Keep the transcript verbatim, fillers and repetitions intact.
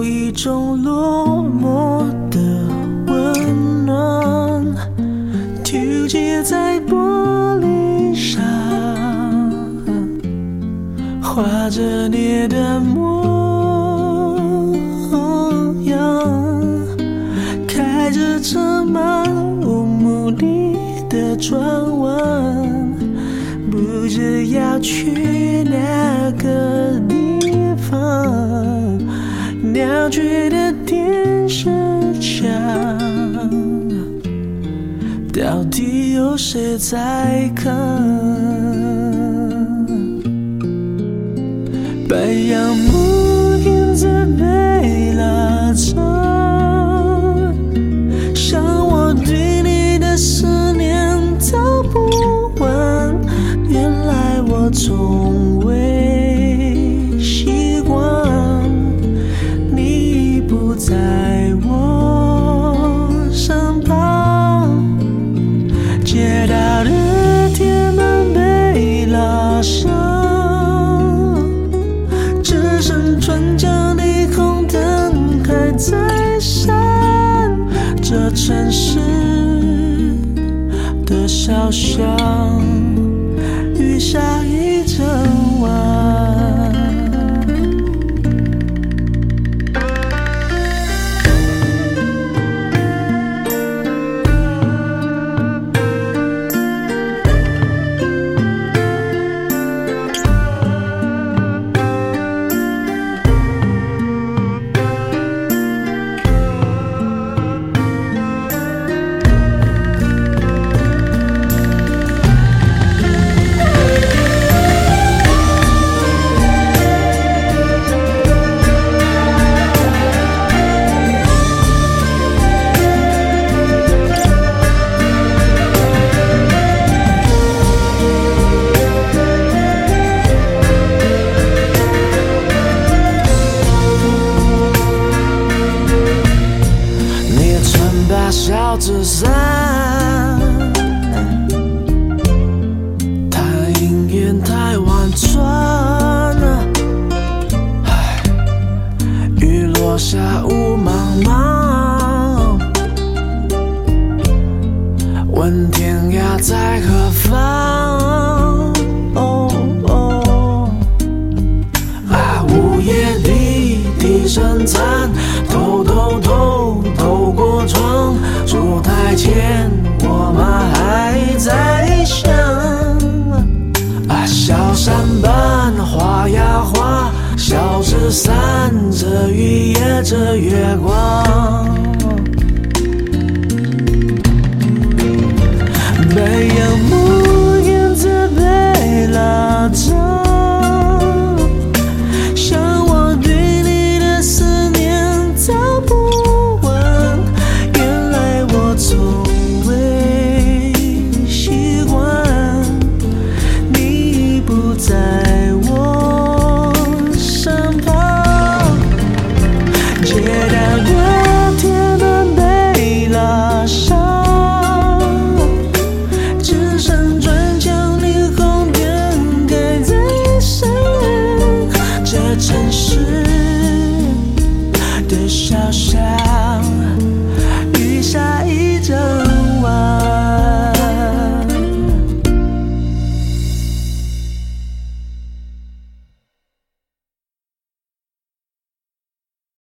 一种落寞的温暖，丢弃在玻璃上，画着你的模样，开着车漫无目的的转弯，不知要去哪个地方，鸟居的电视墙，到底有谁在看？白杨木影子被拉长，像我对你的思念走不完，原来我从未习惯你不在我身旁，街道的铁门被拉上，只剩转角霓虹灯还在闪，这城市的小巷雨下一整晚。小纸伞，它音乐太婉转，雨落下雾茫茫，问天涯在何方？哦哦，啊，午夜里低声叹，偷偷偷透过窗，烛台前我们还在想，啊，小山般画呀画，小纸伞遮雨也遮月光，白杨木影子被拉长，城市的小巷。